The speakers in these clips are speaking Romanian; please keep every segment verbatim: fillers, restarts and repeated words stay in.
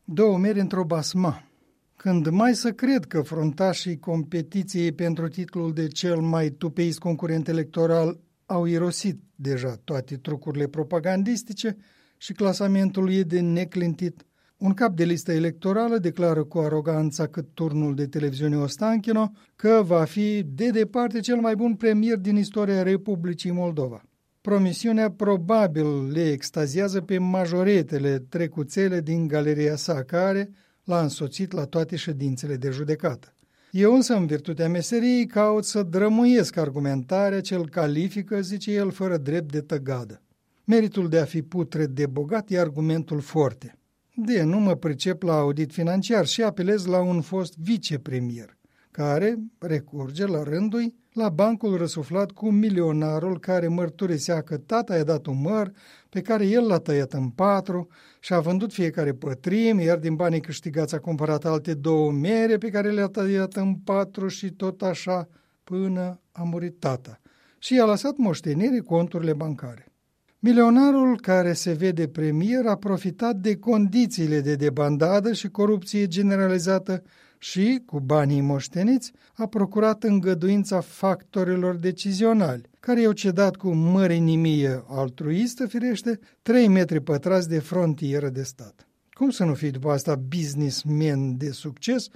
Două meri într-o basma. Când mai să cred că fruntașii competiției pentru titlul de cel mai tupeist concurent electoral au irosit deja toate trucurile propagandistice și clasamentul e de neclintit, un cap de listă electorală declară cu aroganța cât turnul de televiziune Ostanchino că va fi de departe cel mai bun premier din istoria Republicii Moldova. Promisiunea probabil le extaziază pe majoretele trecuțele din galeria sa, care l-a însoțit la toate ședințele de judecată. Eu însă, în virtutea meseriei, caut să drămuiesc argumentarea ce îl califică, zice el, fără drept de tăgadă. Meritul de a fi putred de bogat e argumentul forte. De nu mă pricep la audit financiar și apelez la un fost vicepremier, care recurge la rândul la bancul răsuflat cu milionarul care mărturisea că tata i-a dat un măr pe care el l-a tăiat în patru și a vândut fiecare pătrime, iar din banii câștigați a cumpărat alte două mere pe care le-a tăiat în patru și tot așa până a murit tata. Și i-a lăsat moștenire conturile bancare. Milionarul care se vede premier a profitat de condițiile de debandadă și corupție generalizată și, cu banii moșteniți, a procurat îngăduința factorilor decizionali, care i-au cedat cu mărinimie altruistă, firește, trei metri pătrați de frontieră de stat. Cum să nu fii după asta businessman de succes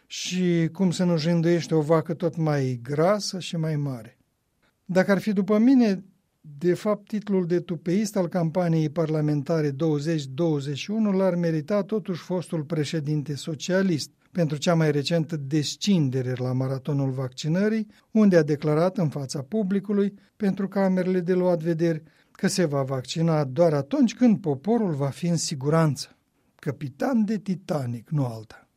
și cum să nu jânduiești o vacă tot mai grasă și mai mare? Dacă ar fi după mine, de fapt, titlul de tupeist al campaniei parlamentare douăzeci douăzeci și unu l-ar merita totuși fostul președinte socialist pentru cea mai recentă descindere la maratonul vaccinării, unde a declarat în fața publicului pentru camerele de luat vederi că se va vaccina doar atunci când poporul va fi în siguranță. Capitan de Titanic, nu alta.